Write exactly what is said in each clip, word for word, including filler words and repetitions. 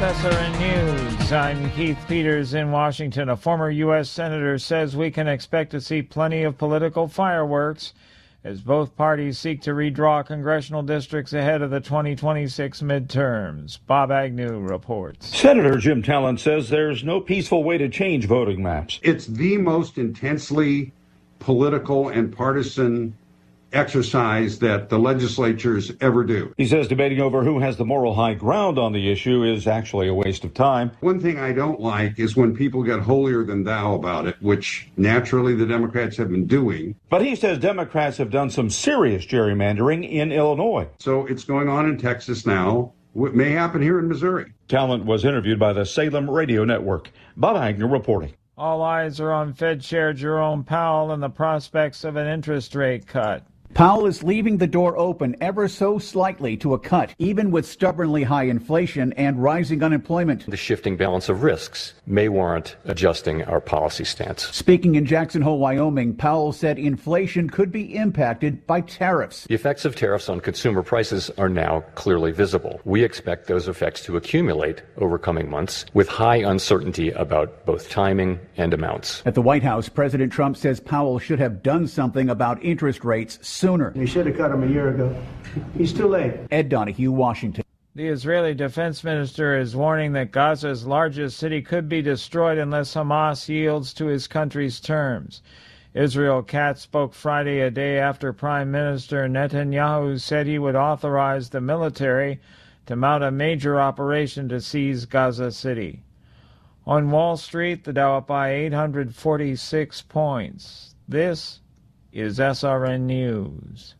S R N News. I'm Keith Peters in Washington. A former U S senator says we can expect to see plenty of political fireworks as both parties seek to redraw congressional districts ahead of the twenty twenty-six midterms. Bob Agnew reports. Senator Jim Talent says there's no peaceful way to change voting maps. It's the most intensely political and partisan exercise that the legislatures ever do. He says debating over who has the moral high ground on the issue is actually a waste of time. One thing I don't like is when people get holier than thou about it, which naturally the Democrats have been doing. But he says Democrats have done some serious gerrymandering in Illinois. So it's going on in Texas now. What may happen here in Missouri. Talent was interviewed by the Salem Radio Network. Bob Agnew reporting. All eyes are on Fed Chair Jerome Powell and the prospects of an interest rate cut. Powell is leaving the door open ever so slightly to a cut, even with stubbornly high inflation and rising unemployment. The shifting balance of risks may warrant adjusting our policy stance. Speaking in Jackson Hole, Wyoming, Powell said inflation could be impacted by tariffs. The effects of tariffs on consumer prices are now clearly visible. We expect those effects to accumulate over coming months with high uncertainty about both timing and amounts. At the White House, President Trump says Powell should have done something about interest rates sooner. They should have cut him a year ago. He's too late. Ed Donahue, Washington. The Israeli defense minister is warning that Gaza's largest city could be destroyed unless Hamas yields to his country's terms. Israel Katz spoke Friday, a day after Prime Minister Netanyahu said he would authorize the military to mount a major operation to seize Gaza City. On Wall Street, the Dow up by eight hundred forty-six points. This is S R N News.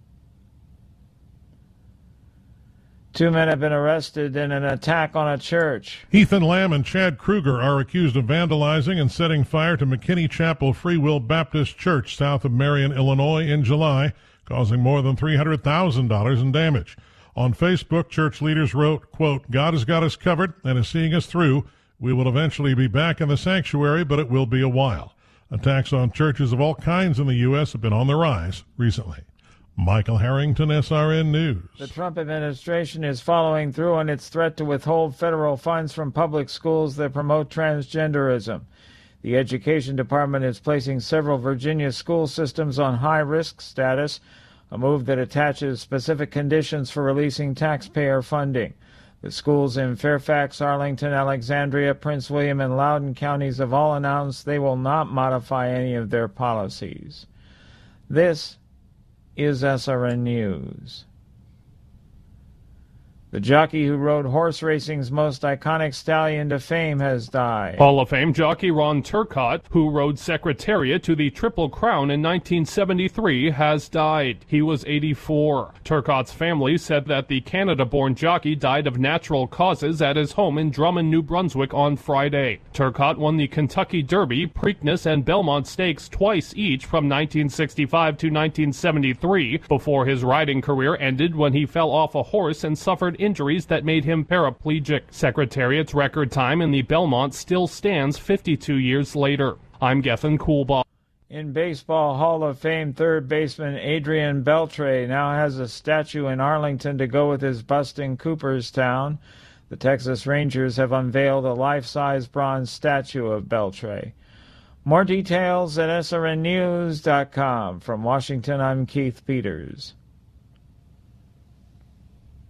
Two men have been arrested in an attack on a church. Ethan Lamb and Chad Kruger are accused of vandalizing and setting fire to McKinney Chapel Free Will Baptist Church south of Marion, Illinois in July, causing more than three hundred thousand dollars in damage. On Facebook, church leaders wrote, quote, "God has got us covered and is seeing us through. We will eventually be back in the sanctuary, but it will be a while." Attacks on churches of all kinds in the U S have been on the rise recently. Michael Harrington, S R N News. The Trump administration is following through on its threat to withhold federal funds from public schools that promote transgenderism. The Education Department is placing several Virginia school systems on high-risk status, a move that attaches specific conditions for releasing taxpayer funding. The schools in Fairfax, Arlington, Alexandria, Prince William, and Loudoun counties have all announced they will not modify any of their policies. This is S R N News. The jockey who rode horse racing's most iconic stallion to fame has died. Hall of Fame jockey Ron Turcotte, who rode Secretariat to the Triple Crown in nineteen seventy-three, has died. He was eighty-four. Turcotte's family said that the Canada-born jockey died of natural causes at his home in Drummond, New Brunswick on Friday. Turcotte won the Kentucky Derby, Preakness, and Belmont Stakes twice each from nineteen sixty-five to nineteen seventy-three, before his riding career ended when he fell off a horse and suffered injuries that made him paraplegic. Secretariat's record time in the Belmont still stands fifty-two years later. I'm Gethin Coolbaugh. In baseball, Hall of Fame third baseman Adrian Beltre now has a statue in Arlington to go with his bust in Cooperstown. The Texas Rangers have unveiled a life-size bronze statue of Beltre. More details at S R N news dot com. From Washington, I'm Keith Peters.